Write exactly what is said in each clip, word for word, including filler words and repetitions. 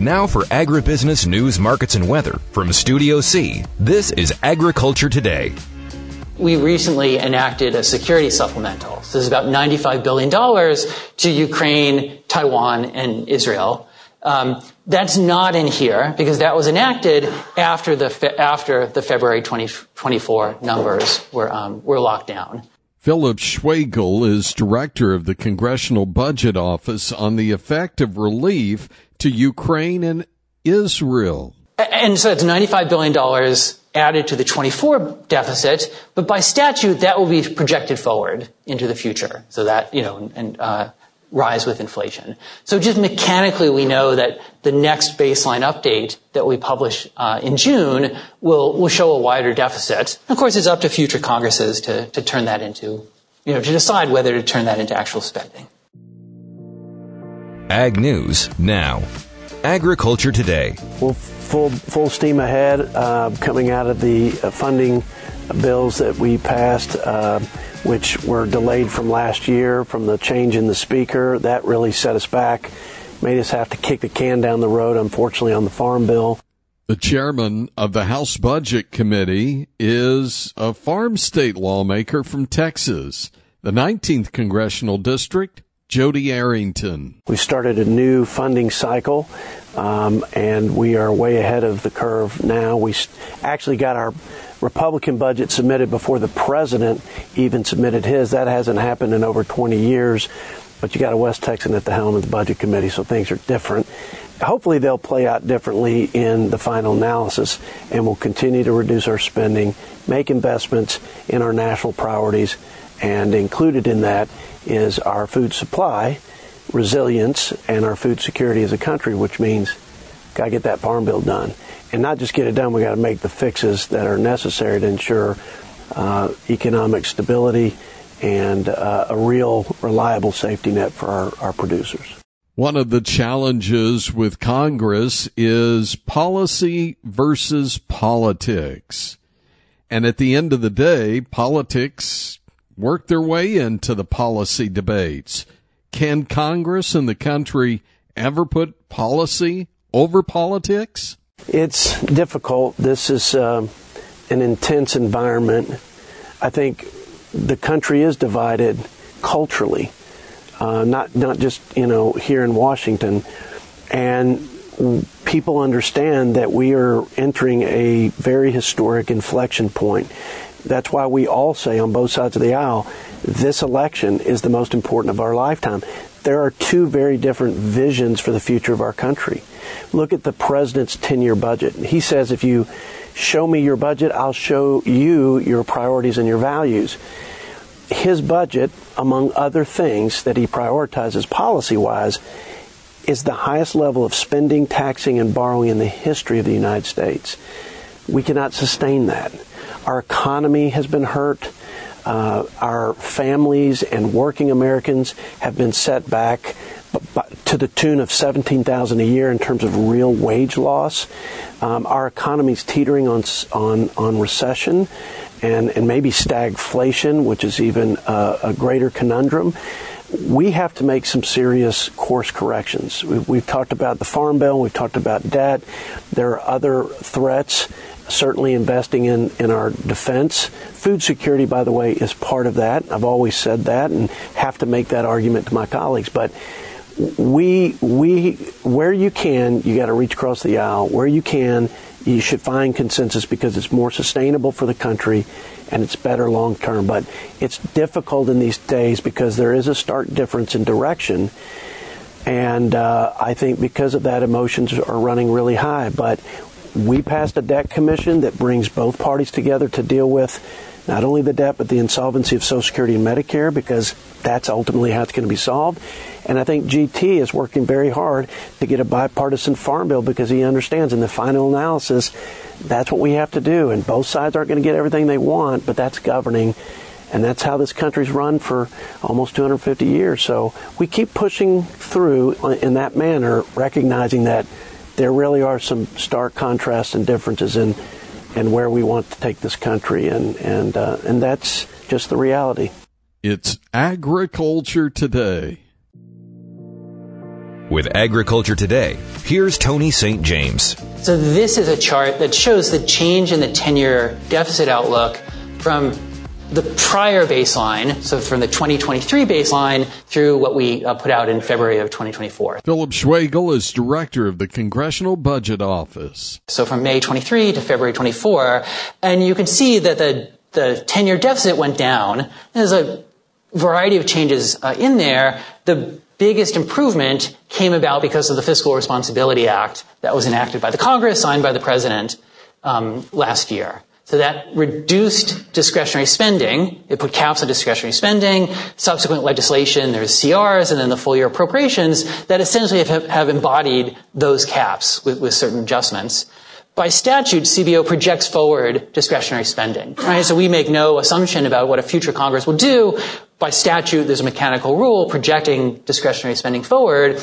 Now for agribusiness news, markets, and weather from Studio C, this is Agriculture Today. We recently enacted a security supplemental. So this is about ninety-five billion dollars to Ukraine, Taiwan, and Israel. Um, that's not in here because that was enacted after the fe- after the February twenty twenty-four numbers were um, were locked down. Philip Schwegel is director of the Congressional Budget Office on the effect of relief to Ukraine and Israel. And so it's ninety-five billion dollars added to the twenty-four deficit, but by statute that will be projected forward into the future, so that, you know, and uh, rise with inflation. So just mechanically we know that the next baseline update that we publish uh, in June will will show a wider deficit. Of course, it's up to future Congresses to to turn that into, you know, to decide whether to turn that into actual spending. Ag News now. Agriculture Today. Well, full full steam ahead, uh, coming out of the uh, funding bills that we passed, uh, which were delayed from last year from the change in the speaker. That really set us back, made us have to kick the can down the road, unfortunately, on the farm bill. The chairman of the House Budget Committee is a farm state lawmaker from Texas, the nineteenth Congressional District, Jody Arrington. We started a new funding cycle, um, and we are way ahead of the curve now. We actually got our Republican budget submitted before the president even submitted his. That hasn't happened in over twenty years, but you got a West Texan at the helm of the Budget Committee, so things are different. Hopefully they'll play out differently in the final analysis, and we'll continue to reduce our spending, make investments in our national priorities, and included in that is our food supply, resilience, and our food security as a country, which means got to get that farm bill done. And not just get it done, we got to make the fixes that are necessary to ensure uh, economic stability and uh, a real reliable safety net for our, our producers. One of the challenges with Congress is policy versus politics. And at the end of the day, politics work their way into the policy debates. Can Congress and the country ever put policy over politics? It's difficult. This is uh, an intense environment. I think the country is divided culturally, uh, not not just, you know, here in Washington. And people understand that we are entering a very historic inflection point. That's why we all say on both sides of the aisle, this election is the most important of our lifetime. There are two very different visions for the future of our country. Look at the president's ten-year budget. He says, if you show me your budget, I'll show you your priorities and your values. His budget, among other things that he prioritizes policy-wise, is the highest level of spending, taxing, and borrowing in the history of the United States. We cannot sustain that. Our economy has been hurt. Uh, our families and working Americans have been set back to the tune of seventeen thousand dollars a year in terms of real wage loss. Um, our economy's teetering on on on recession and, and maybe stagflation, which is even uh, a greater conundrum. We have to make some serious course corrections. We've, we've talked about the Farm Bill. We've talked about debt. There are other threats. Certainly investing in, in our defense. Food security, by the way, is part of that. I've always said that and have to make that argument to my colleagues. But we, we, where you can, you got to reach across the aisle. Where you can, you should find consensus because it's more sustainable for the country and it's better long term. But it's difficult in these days because there is a stark difference in direction. And uh, I think because of that, emotions are running really high. But we passed a debt commission that brings both parties together to deal with not only the debt, but the insolvency of Social Security and Medicare, because that's ultimately how it's going to be solved. And I think G T is working very hard to get a bipartisan farm bill because he understands in the final analysis, that's what we have to do. And both sides aren't going to get everything they want, but that's governing. And that's how this country's run for almost two hundred fifty years. So we keep pushing through in that manner, recognizing that there really are some stark contrasts and differences in, in where we want to take this country, and and uh, and that's just the reality. It's Agriculture Today. With Agriculture Today, here's Tony Saint James. So this is a chart that shows the change in the ten-year deficit outlook from the prior baseline, so from the twenty twenty-three baseline through what we uh, put out in February of twenty twenty-four. Philip Schwagel is director of the Congressional Budget Office. So from May twenty-three to February twenty-four, and you can see that the, the ten-year deficit went down. There's a variety of changes uh, in there. The biggest improvement came about because of the Fiscal Responsibility Act that was enacted by the Congress, signed by the President um, last year. So that reduced discretionary spending. It put caps on discretionary spending. Subsequent legislation, there's C Rs, and then the full year appropriations that essentially have, have embodied those caps with, with certain adjustments. By statute, C B O projects forward discretionary spending, right? So we make no assumption about what a future Congress will do. By statute, there's a mechanical rule projecting discretionary spending forward.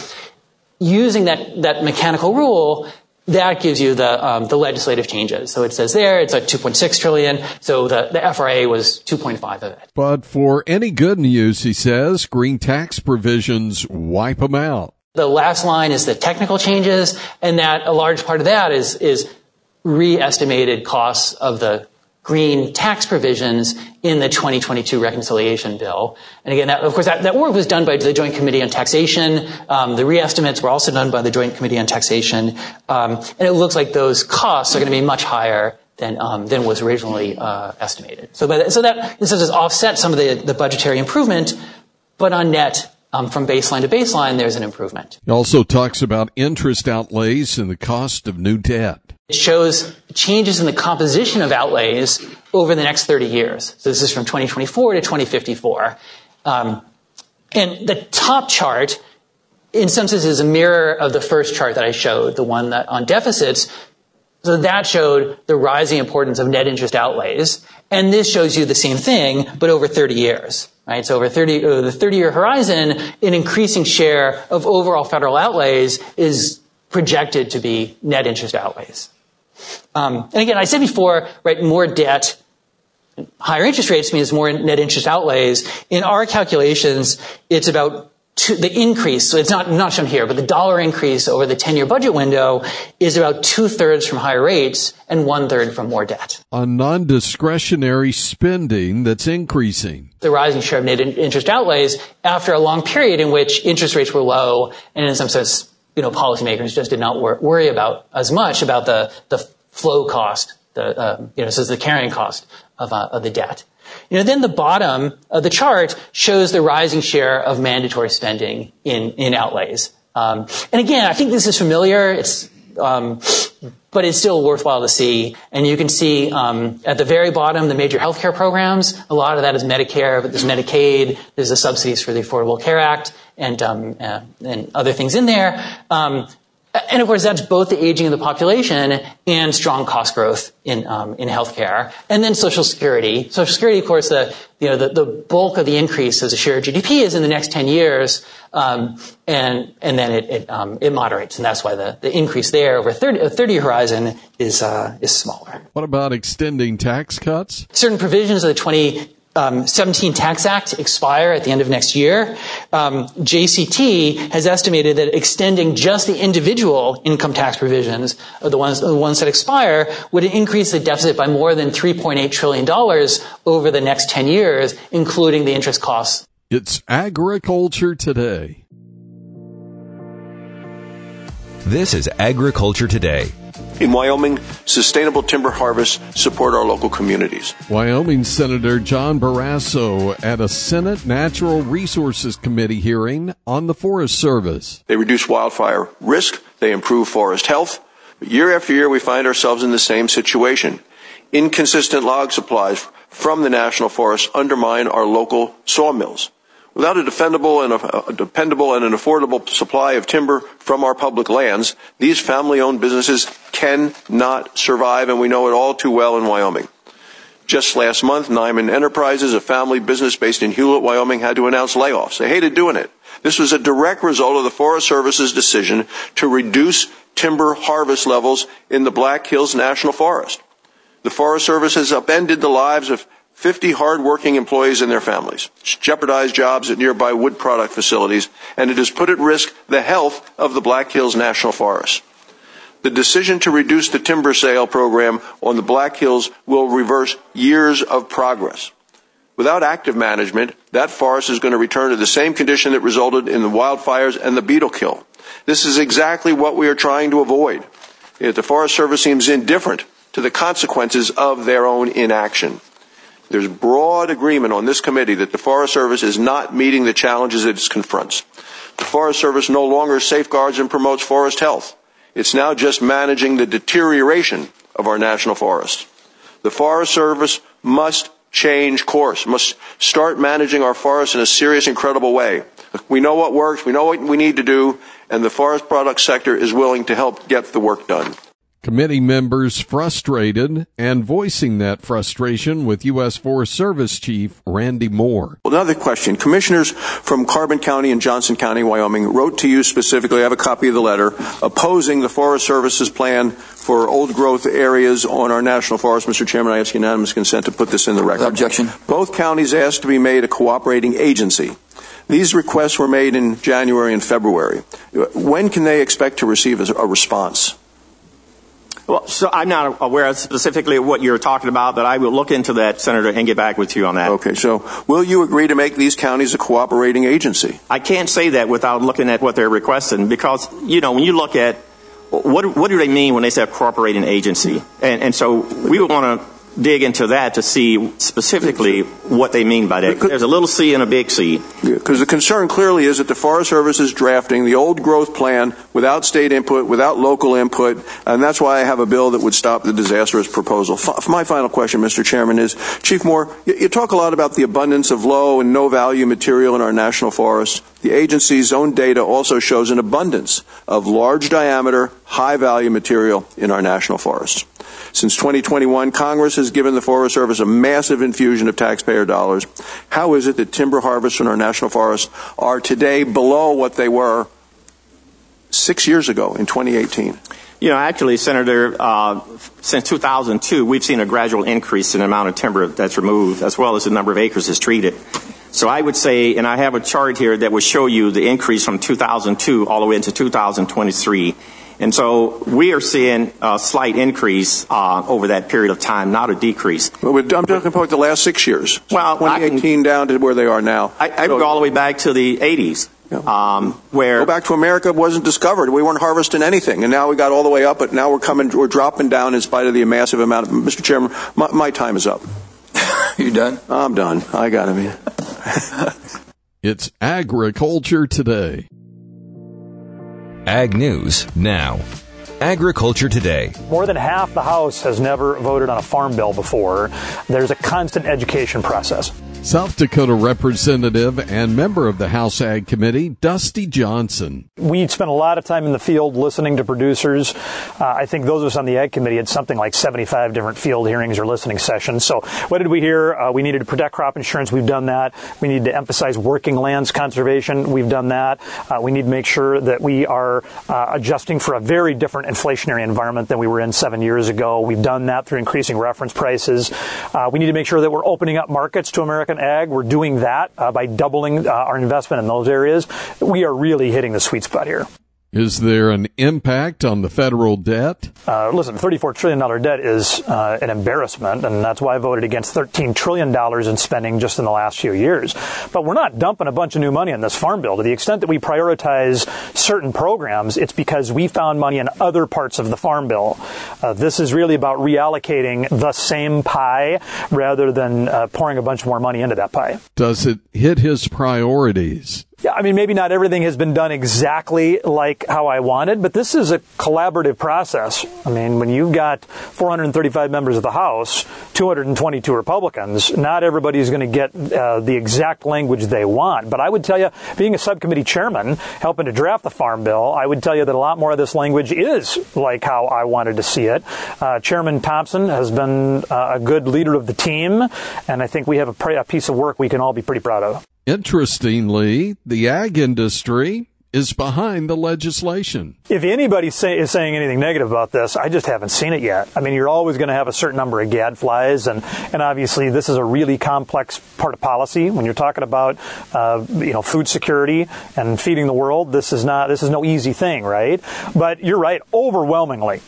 Using that, that mechanical rule, that gives you the, um, the legislative changes. So it says there, it's like two point six trillion. So the, the F R A was two point five of it. But for any good news, he says, green tax provisions wipe them out. The last line is the technical changes, and that a large part of that is, is re-estimated costs of the green tax provisions in the twenty twenty-two reconciliation bill. And again, that, of course, that, that work was done by the Joint Committee on Taxation. Um, the re-estimates were also done by the Joint Committee on Taxation. Um, and it looks like those costs are going to be much higher than, um, than was originally, uh, estimated. So, but, so that, this has offset some of the, the budgetary improvement, but on net, um, from baseline to baseline, there's an improvement. He also talks about interest outlays and the cost of new debt. It shows changes in the composition of outlays over the next thirty years. So this is from twenty twenty-four to twenty fifty-four. Um, and the top chart, in some sense, is a mirror of the first chart that I showed, the one that on deficits. So that showed the rising importance of net interest outlays. And this shows you the same thing, but over thirty years. Right? So over thirty, over the thirty-year horizon, an increasing share of overall federal outlays is projected to be net interest outlays. Um, and again, I said before, right, more debt, higher interest rates means more net interest outlays. In our calculations, it's about two, the increase, so it's not, not shown here, but the dollar increase over the ten-year budget window is about two-thirds from higher rates and one-third from more debt. On non-discretionary spending that's increasing. The rising share of net interest outlays after a long period in which interest rates were low, and in some sense, you know, policymakers just did not wor- worry about as much about the, the flow cost, the, uh, you know, so it's the carrying cost of, uh, of the debt. You know, then the bottom of the chart shows the rising share of mandatory spending in, in outlays. Um, and again, I think this is familiar. It's, um, but it's still worthwhile to see. And you can see, um, at the very bottom, the major healthcare programs. A lot of that is Medicare, but there's Medicaid, there's the subsidies for the Affordable Care Act, and, um, uh, and other things in there. Um, And of course, that's both the aging of the population and strong cost growth in um, in healthcare, and then Social Security. Social Security, of course, the you know the, the bulk of the increase as a share of G D P is in the next ten years, um, and and then it it, um, it moderates, and that's why the, the increase there over a thirty, a thirty-year horizon is uh, is smaller. What about extending tax cuts? Certain provisions of the twenty seventeen Tax Act expire at the end of next year. Um, J C T has estimated that extending just the individual income tax provisions, or the ones, the ones that expire, would increase the deficit by more than three point eight trillion dollars over the next ten years, including the interest costs. It's Agriculture Today. This is Agriculture Today. In Wyoming, sustainable timber harvests support our local communities. Wyoming Senator John Barrasso at a Senate Natural Resources Committee hearing on the Forest Service. They reduce wildfire risk, they improve forest health. But year after year, we find ourselves in the same situation. Inconsistent log supplies from the National Forest undermine our local sawmills. Without a defendable and a, a dependable and an affordable supply of timber from our public lands, these family-owned businesses cannot survive, and we know it all too well in Wyoming. Just last month, Nyman Enterprises, a family business based in Hewlett, Wyoming, had to announce layoffs. They hated doing it. This was a direct result of the Forest Service's decision to reduce timber harvest levels in the Black Hills National Forest. The Forest Service has upended the lives of fifty hard-working employees and their families. It's jeopardized jobs at nearby wood product facilities, and it has put at risk the health of the Black Hills National Forest. The decision to reduce the timber sale program on the Black Hills will reverse years of progress. Without active management, that forest is going to return to the same condition that resulted in the wildfires and the beetle kill. This is exactly what we are trying to avoid. Yet the Forest Service seems indifferent to the consequences of their own inaction. There's broad agreement on this committee that the Forest Service is not meeting the challenges it confronts. The Forest Service no longer safeguards and promotes forest health. It's now just managing the deterioration of our national forests. The Forest Service must change course, must start managing our forests in a serious and credible way. We know what works, we know what we need to do, and the forest products sector is willing to help get the work done. Committee members frustrated and voicing that frustration with U S Forest Service Chief Randy Moore. Another question. Commissioners from Carbon County and Johnson County, Wyoming, wrote to you specifically, I have a copy of the letter, opposing the Forest Service's plan for old growth areas on our national forest. Mister Chairman, I ask unanimous consent to put this in the record. Objection. Both counties asked to be made a cooperating agency. These requests were made in January and February. When can they expect to receive a response? Well, so I'm not aware specifically of what you're talking about, but I will look into that, Senator, and get back with you on that. Okay, so will you agree to make these counties a cooperating agency? I can't say that without looking at what they're requesting because, you know, when you look at what what do they mean when they say a cooperating agency? And, and so we would want to dig into that to see specifically what they mean by that. There's a little C and a big C. Because the concern clearly is that the Forest Service is drafting the old growth plan without state input, without local input, and that's why I have a bill that would stop the disastrous proposal. F- my final question, Mister Chairman, is, Chief Moore, you, you talk a lot about the abundance of low and no value material in our national forests. The agency's own data also shows an abundance of large diameter, high value material in our national forests. Since twenty twenty-one, Congress has given the Forest Service a massive infusion of taxpayer dollars. How is it that timber harvests in our national forests are today below what they were six years ago in twenty eighteen? You know, actually, Senator, uh, since two thousand two, we've seen a gradual increase in the amount of timber that's removed, as well as the number of acres that's treated. So I would say, and I have a chart here that will show you the increase from two thousand two all the way into two thousand twenty-three. And so we are seeing a slight increase uh, over that period of time, not a decrease. Well, I'm talking about the last six years. Well, twenty eighteen can, down to where they are now. I, I so, would go all the way back to the eighties. Yeah. Um, where go back to America wasn't discovered. We weren't harvesting anything, and now we got all the way up. But now we're coming, we're dropping down in spite of the massive amount of. Mister Chairman, my, my time is up. You done? I'm done. I got him. It's Agriculture Today. Ag News now. Agriculture Today. More than half the House has never voted on a farm bill before. There's a constant education process. South Dakota Representative and member of the House Ag Committee, Dusty Johnson. We spent a lot of time in the field listening to producers. Uh, I think those of us on the Ag Committee had something like seventy-five different field hearings or listening sessions. So what did we hear? Uh, we needed to protect crop insurance. We've done that. We need to emphasize working lands conservation. We've done that. Uh, we need to make sure that we are uh, adjusting for a very different inflationary environment than we were in seven years ago. We've done that through increasing reference prices. Uh, we need to make sure that we're opening up markets to American ag. We're doing that uh, by doubling uh, our investment in those areas. We are really hitting the sweet spot here. Is there an impact on the federal debt? Uh, listen, thirty-four trillion dollars debt is uh, an embarrassment, and that's why I voted against thirteen trillion dollars in spending just in the last few years. But we're not dumping a bunch of new money in this farm bill. To the extent that we prioritize certain programs, it's because we found money in other parts of the farm bill. Uh, this is really about reallocating the same pie rather than uh, pouring a bunch more money into that pie. Does it hit his priorities? Yeah, I mean, maybe not everything has been done exactly like how I wanted, but this is a collaborative process. I mean, when you've got four hundred thirty-five members of the House, two hundred twenty-two Republicans, not everybody's going to get uh, the exact language they want. But I would tell you, being a subcommittee chairman, helping to draft the Farm Bill, I would tell you that a lot more of this language is like how I wanted to see it. Uh, Chairman Thompson has been uh, a good leader of the team, and I think we have a, pr- a piece of work we can all be pretty proud of. Interestingly, the ag industry is behind the legislation. If anybody say, is saying anything negative about this, I just haven't seen it yet. I mean, you're always going to have a certain number of gadflies, and, and obviously this is a really complex part of policy. When you're talking about, uh, you know, food security and feeding the world, this is not, this is no easy thing, right? But you're right, overwhelmingly.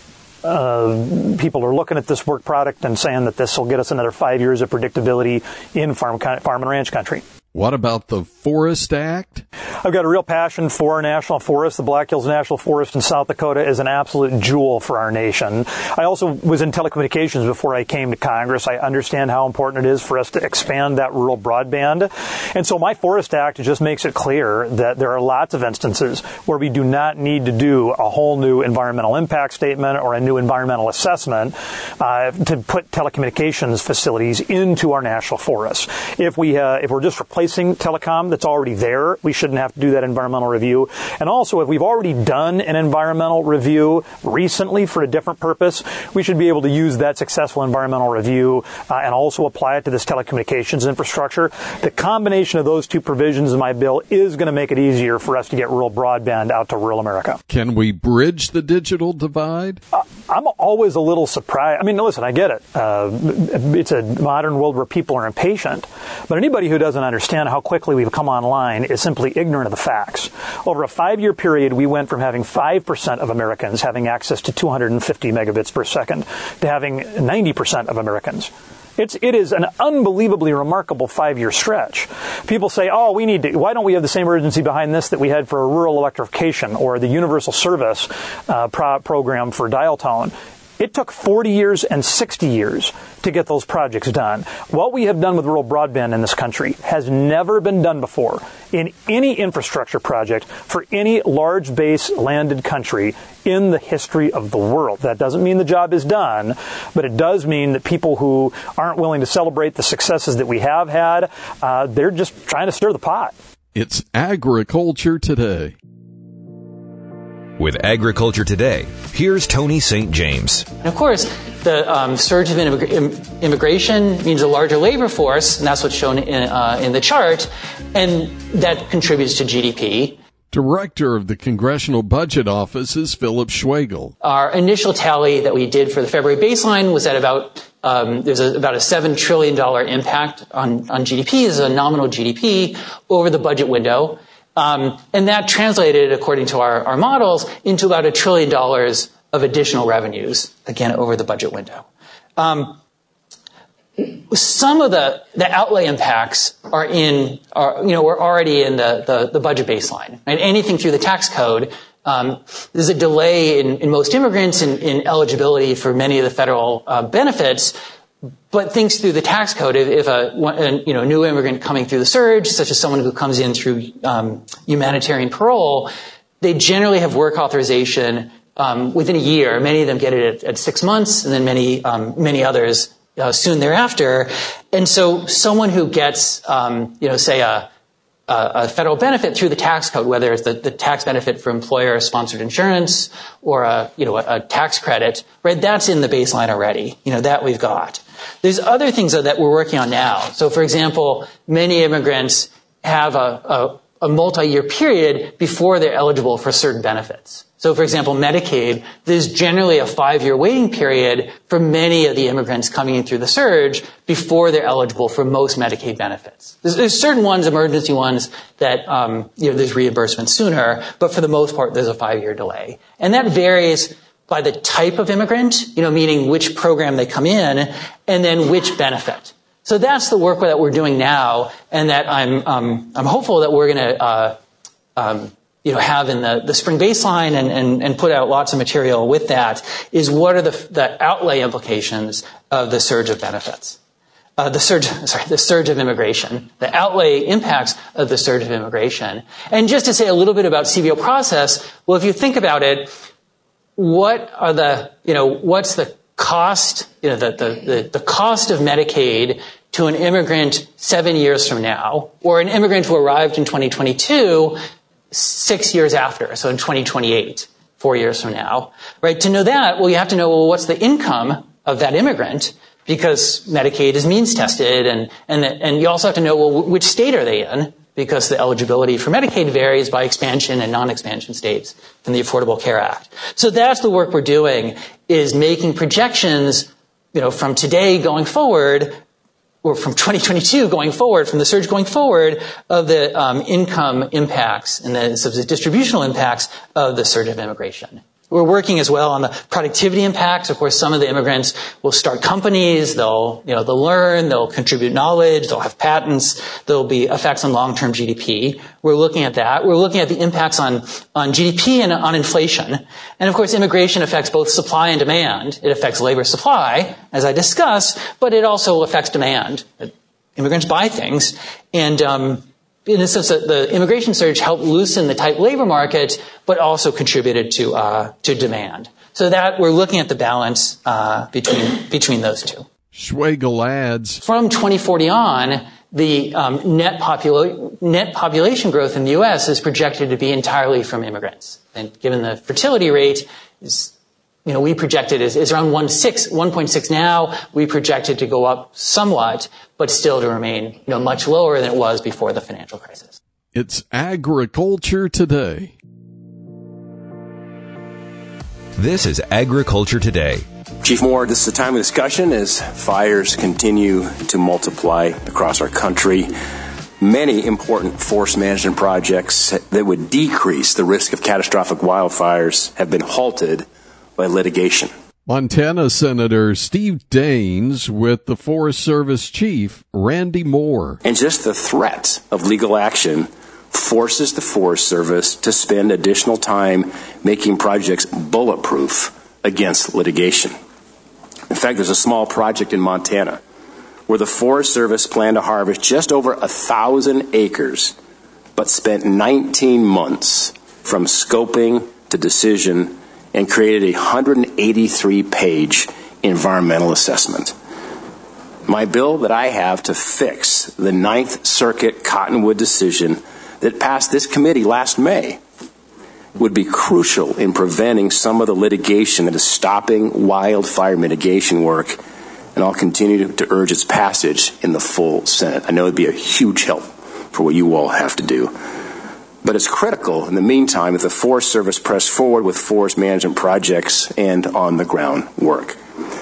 Uh, people are looking at this work product and saying that this will get us another five years of predictability in farm, farm and ranch country. What about the Forest Act? I've got a real passion for our national forest. The Black Hills National Forest in South Dakota is an absolute jewel for our nation. I also was in telecommunications before I came to Congress. I understand how important it is for us to expand that rural broadband. And so my Forest Act just makes it clear that there are lots of instances where we do not need to do a whole new environmental impact statement or a new environmental assessment uh, to put telecommunications facilities into our national forests. If we uh, if we're just replacing telecom that's already there, we shouldn't have to do that environmental review. And also, if we've already done an environmental review recently for a different purpose, we should be able to use that successful environmental review uh, and also apply it to this telecommunications infrastructure. The combination of those two provisions in my bill is going to make it easier for us to get rural broadband out to rural America. Can we bridge the digital divide? Uh, I'm always a little surprised. I mean, listen, I get it. Uh, it's a modern world where people are impatient. But anybody who doesn't understand how quickly we've come online is simply ignorant of the facts. Over a five-year period, we went from having five percent of Americans having access to two hundred fifty megabits per second to having ninety percent of Americans. It's, it is an unbelievably remarkable five-year stretch. People say, oh, we need to, why don't we have the same urgency behind this that we had for rural electrification or the universal service uh, pro- program for dial tone? It took forty years and sixty years to get those projects done. What we have done with rural broadband in this country has never been done before in any infrastructure project for any large base landed country in the history of the world. That doesn't mean the job is done, but it does mean that people who aren't willing to celebrate the successes that we have had, uh, they're just trying to stir the pot. It's Agriculture Today. With Agriculture Today, here's Tony Saint James. And of course, the um, surge of immig- immigration means a larger labor force, and that's what's shown in, uh, in the chart, and that contributes to G D P. Director of the Congressional Budget Office is Philip Schwagel. Our initial tally that we did for the February baseline was at about um, there's a, about a seven trillion dollars impact on, on G D P, as a nominal G D P over the budget window. Um, and that translated, according to our, our models, into about a trillion dollars of additional revenues, again, over the budget window. Um, some of the, the outlay impacts are in, are, you know, we're already in the, the, the budget baseline. Right? Anything through the tax code, um, there's a delay in, in most immigrants in, in eligibility for many of the federal uh, benefits. But things through the tax code, if, if a, a you know new immigrant coming through the surge, such as someone who comes in through um, humanitarian parole, they generally have work authorization um, within a year. Many of them get it at, at six months, and then many um, many others uh, soon thereafter. And so, someone who gets um, you know say a a federal benefit through the tax code, whether it's the, the tax benefit for employer-sponsored insurance or a, you know, a, a tax credit, right? That's in the baseline already. You know, that we've got. There's other things though, that we're working on now. So, for example, many immigrants have a, a, a multi-year period before they're eligible for certain benefits. So, for example, Medicaid, there's generally a five-year waiting period for many of the immigrants coming in through the surge before they're eligible for most Medicaid benefits. There's, there's certain ones, emergency ones, that um, you know there's reimbursement sooner, but for the most part, there's a five-year delay, and that varies by the type of immigrant, you know, meaning which program they come in, and then which benefit. So that's the work that we're doing now, and that I'm um, I'm hopeful that we're going to. Uh, um, you know, have in the, the spring baseline and, and, and put out lots of material with that is what are the, the outlay implications of the surge of benefits, uh, the surge, sorry, the surge of immigration, the outlay impacts of the surge of immigration. And just to say a little bit about C B O process, well, if you think about it, what are the, you know, what's the cost, you know, the, the, the, the cost of Medicaid to an immigrant seven years from now, or an immigrant who arrived in twenty twenty-two six years after, so in twenty twenty-eight, four years from now, right? To know that, well, you have to know, well, what's the income of that immigrant? Because Medicaid is means tested, and and and you also have to know, well, which state are they in? because the eligibility for Medicaid varies by expansion and non-expansion states from the Affordable Care Act. So that's the work we're doing, is making projections, you know, from today going forward, or from twenty twenty-two going forward, from the surge going forward, of the um, income impacts and the, sort of the distributional impacts of the surge of immigration. We're working as well on the productivity impacts. Of course, some of the immigrants will start companies. They'll, you know, they'll learn. They'll contribute knowledge. They'll have patents. There'll be effects on long-term G D P. We're looking at that. We're looking at the impacts on, on G D P and on inflation. And of course, immigration affects both supply and demand. It affects labor supply, as I discussed, but it also affects demand. Immigrants buy things, and um, in the sense that the immigration surge helped loosen the tight labor market, but also contributed to uh, to demand. So that we're looking at the balance uh, between between those two. Schwagel adds, from twenty forty on, the um, net popula- net population growth in the U S is projected to be entirely from immigrants, and given the fertility rate is, you know, we projected is, is around one point six now. We projected to go up somewhat, but still to remain, you know, much lower than it was before the financial crisis. It's Agriculture Today. This is Agriculture Today. Chief Moore, this is a time of discussion as fires continue to multiply across our country. Many important forest management projects that would decrease the risk of catastrophic wildfires have been halted by litigation. Montana Senator Steve Daines with the Forest Service Chief Randy Moore. And just the threat of legal action forces the Forest Service to spend additional time making projects bulletproof against litigation. In fact, there's a small project in Montana where the Forest Service planned to harvest just over a thousand acres, but spent nineteen months from scoping to decision and created a one hundred eighty-three page environmental assessment. My bill that I have to fix the Ninth Circuit Cottonwood decision that passed this committee last May would be crucial in preventing some of the litigation that is stopping wildfire mitigation work, and I'll continue to urge its passage in the full Senate. I know it'd be a huge help for what you all have to do. But it's critical, in the meantime, that the Forest Service press forward with forest management projects and on-the-ground work.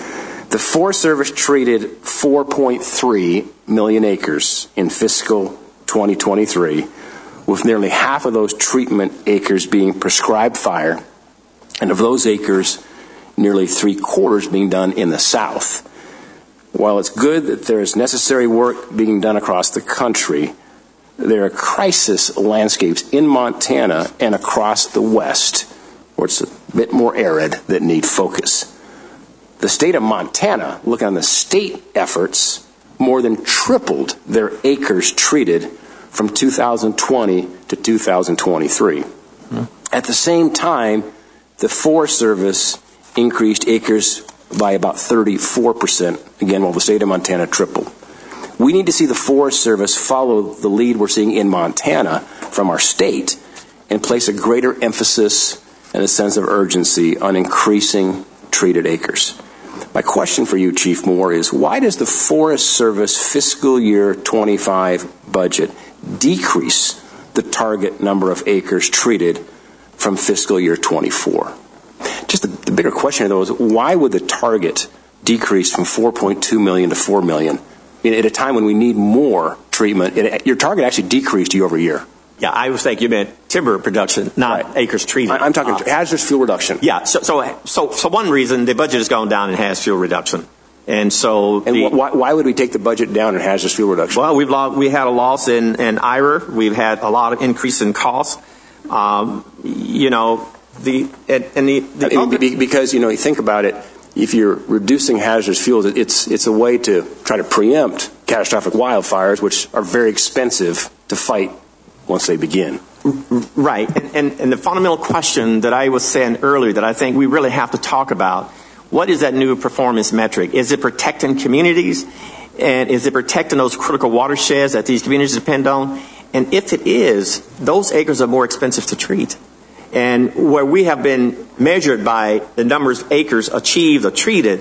The Forest Service treated four point three million acres in fiscal twenty twenty-three, with nearly half of those treatment acres being prescribed fire, and of those acres, nearly three-quarters being done in the South. While it's good that there is necessary work being done across the country, there are crisis landscapes in Montana and across the West where it's a bit more arid that need focus. The state of Montana, looking on the state efforts, more than tripled their acres treated from two thousand twenty to two thousand twenty-three. Hmm. At the same time, the Forest Service increased acres by about thirty-four percent, again, while the state of Montana tripled. We need to see the Forest Service follow the lead we're seeing in Montana from our state and place a greater emphasis and a sense of urgency on increasing treated acres. My question for you, Chief Moore, is why does the Forest Service fiscal year twenty-five budget decrease the target number of acres treated from fiscal year twenty-four? Just the, the bigger question, though, is why would the target decrease from four point two million to four million? I mean, at a time when we need more treatment, it, your target actually decreased year over year. Yeah, I was thinking you meant timber production, not right. acres treated. I, I'm talking uh, hazardous fuel reduction. Yeah, so, so so so one reason the budget has gone down in hazardous fuel reduction. And so, and the, why, why would we take the budget down in hazardous fuel reduction? Well, we've lost, we had a loss in, in I R A. We've had a lot of increase in costs. Um, you know, the and, and the, the I mean, because you know, you think about it. If you're reducing hazardous fuels, it's it's a way to try to preempt catastrophic wildfires, which are very expensive to fight once they begin. Right. And, and, and the fundamental question that I was saying earlier that I think we really have to talk about, what is that new performance metric? Is it protecting communities? And is it protecting those critical watersheds that these communities depend on? And if it is, those acres are more expensive to treat. And where we have been measured by the numbers of acres achieved or treated,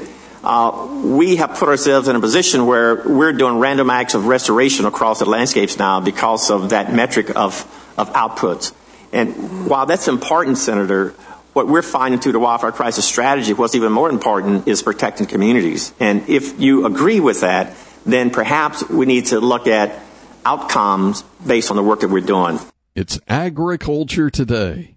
uh, we have put ourselves in a position where we're doing random acts of restoration across the landscapes now because of that metric of, of outputs. And while that's important, Senator, what we're finding through the wildfire crisis strategy, what's even more important is protecting communities. And if you agree with that, then perhaps we need to look at outcomes based on the work that we're doing. It's Agriculture Today.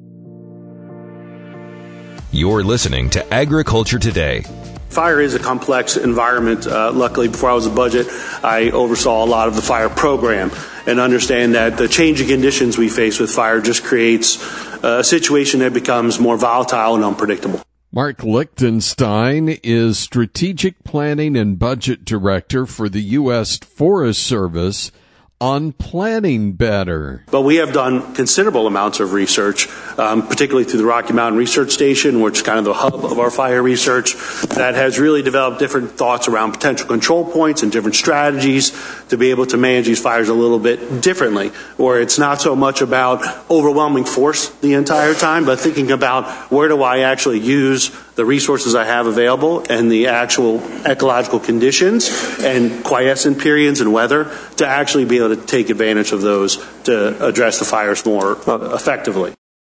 You're listening to Agriculture Today. Fire is a complex environment. Uh, luckily, before I was a budget, I oversaw a lot of the fire program and understand that the changing conditions we face with fire just creates a situation that becomes more volatile and unpredictable. Mark Lichtenstein is Strategic Planning and Budget Director for the U S Forest Service on planning better. But we have done considerable amounts of research, um, particularly through the Rocky Mountain Research Station, which is kind of the hub of our fire research, that has really developed different thoughts around potential control points and different strategies to be able to manage these fires a little bit differently, where it's not so much about overwhelming force the entire time, but thinking about where do I actually use the resources I have available and the actual ecological conditions and quiescent periods and weather to actually be able to take advantage of those to address the fires more effectively.